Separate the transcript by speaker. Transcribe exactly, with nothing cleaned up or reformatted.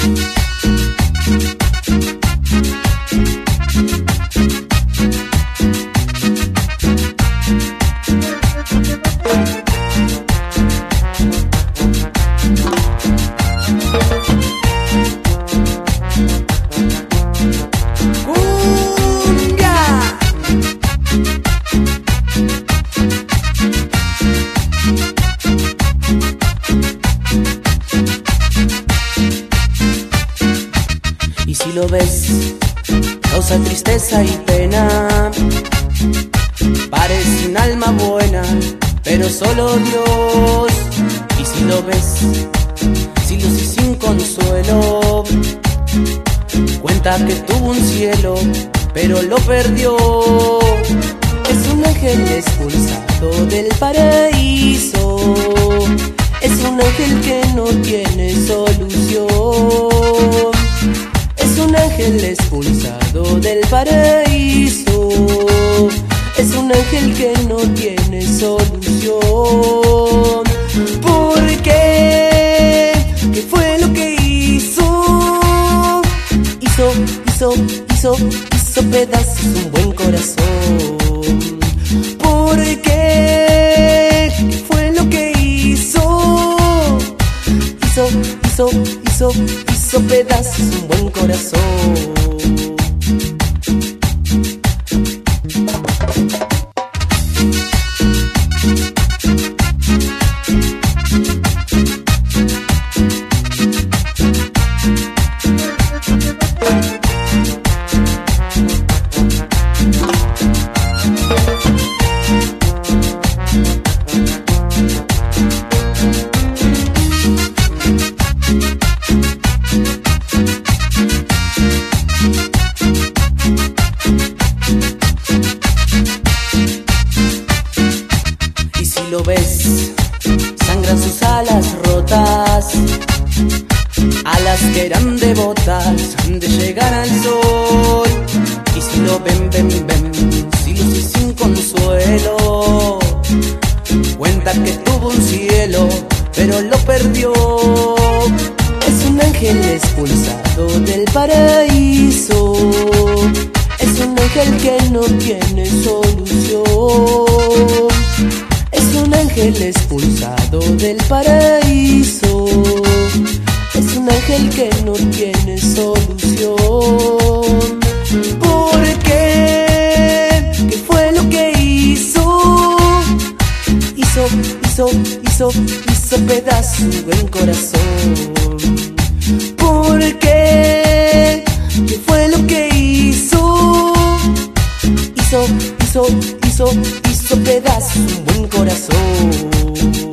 Speaker 1: Y si lo ves, causa tristeza y pena. Parece un alma buena, pero solo Dios. Y si lo ves, sin luz y sin consuelo, cuenta que tuvo un cielo, pero lo perdió. Es un ángel expulsado del paraíso. Es un ángel que no tiene solución. Es un ángel expulsado del paraíso. Es un ángel que no tiene solución. ¿Por qué? ¿Qué fue lo que hizo? Hizo, hizo, hizo, hizo pedazos un buen corazón. ¿Por qué? ¿Qué fue lo que hizo? Hizo, hizo, hizo, hizo pedazos un buen corazón. Lo ves, sangran sus alas rotas, alas que eran devotas de llegar al sol. Y si lo ven, ven, ven, sin luz y sin consuelo, cuenta que tuvo un cielo, pero lo perdió. Es un ángel expulsado del paraíso. Es un ángel que no tiene solución. Es un ángel expulsado del paraíso. Es un ángel que no tiene solución. ¿Por qué? ¿Qué fue lo que hizo? Hizo, hizo, hizo, hizo pedazos un buen corazón. ¿Por qué? ¿Qué fue lo que hizo? Hizo, hizo, hizo, hizo pedazos un buen corazón.